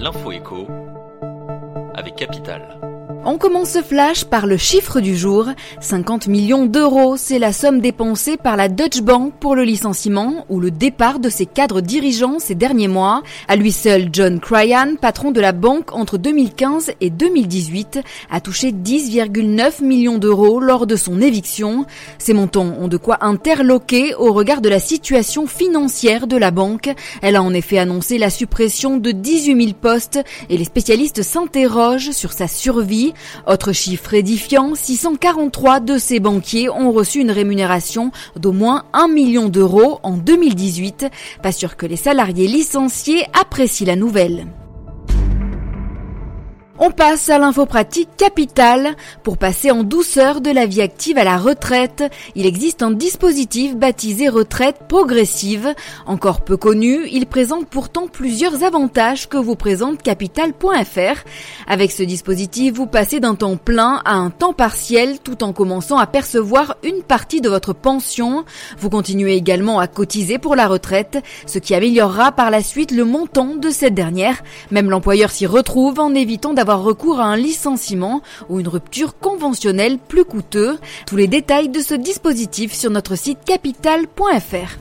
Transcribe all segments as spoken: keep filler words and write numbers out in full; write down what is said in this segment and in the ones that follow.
L'info écho avec Capital. On commence ce flash par le chiffre du jour. cinquante millions d'euros, c'est la somme dépensée par la Deutsche Bank pour le licenciement ou le départ de ses cadres dirigeants ces derniers mois. À lui seul, John Cryan, patron de la banque entre deux mille quinze et deux mille dix-huit, a touché dix virgule neuf millions d'euros lors de son éviction. Ces montants ont de quoi interloquer au regard de la situation financière de la banque. Elle a en effet annoncé la suppression de dix-huit mille postes et les spécialistes s'interrogent sur sa survie. Autre chiffre édifiant, six cent quarante-trois de ces banquiers ont reçu une rémunération d'au moins un million d'euros en deux mille dix-huit. Pas sûr que les salariés licenciés apprécient la nouvelle. On passe à l'info pratique Capital. Pour passer en douceur de la vie active à la retraite, il existe un dispositif baptisé retraite progressive. Encore peu connu, il présente pourtant plusieurs avantages que vous présente Capital point F R. Avec ce dispositif, vous passez d'un temps plein à un temps partiel tout en commençant à percevoir une partie de votre pension. Vous continuez également à cotiser pour la retraite, ce qui améliorera par la suite le montant de cette dernière. Même l'employeur s'y retrouve en évitant d'avoir recours à un licenciement ou une rupture conventionnelle plus coûteux. Tous les détails de ce dispositif sur notre site capital point F R.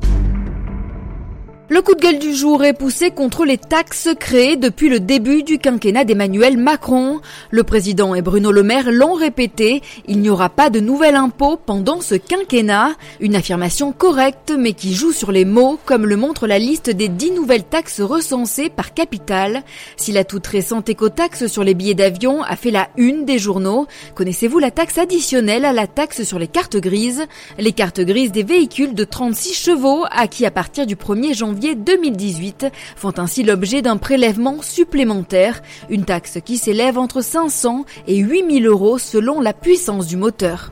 Le coup de gueule du jour est poussé contre les taxes créées depuis le début du quinquennat d'Emmanuel Macron. Le président et Bruno Le Maire l'ont répété, il n'y aura pas de nouvel impôt pendant ce quinquennat. Une affirmation correcte mais qui joue sur les mots, comme le montre la liste des dix nouvelles taxes recensées par Capital. Si la toute récente écotaxe sur les billets d'avion a fait la une des journaux, connaissez-vous la taxe additionnelle à la taxe sur les cartes grises? Les cartes grises des véhicules de trente-six chevaux acquis à partir du premier janvier deux mille dix-huit font ainsi l'objet d'un prélèvement supplémentaire, une taxe qui s'élève entre cinq cents et huit mille euros selon la puissance du moteur.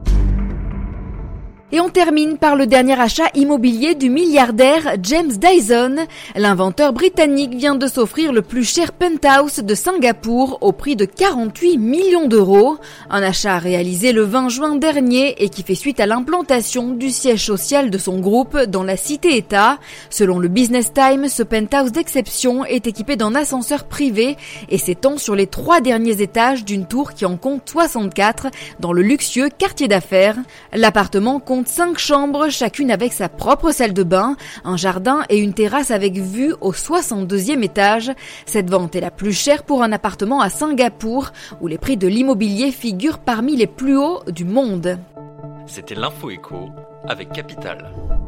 Et on termine par le dernier achat immobilier du milliardaire James Dyson. L'inventeur britannique vient de s'offrir le plus cher penthouse de Singapour au prix de quarante-huit millions d'euros. Un achat réalisé le vingt juin dernier et qui fait suite à l'implantation du siège social de son groupe dans la cité-État. Selon le Business Times, ce penthouse d'exception est équipé d'un ascenseur privé et s'étend sur les trois derniers étages d'une tour qui en compte soixante-quatre dans le luxueux quartier d'affaires. L'appartement compte cinq chambres, chacune avec sa propre salle de bain, un jardin et une terrasse avec vue au soixante-deuxième étage. Cette vente est la plus chère pour un appartement à Singapour, où les prix de l'immobilier figurent parmi les plus hauts du monde. C'était l'info écho avec Capital.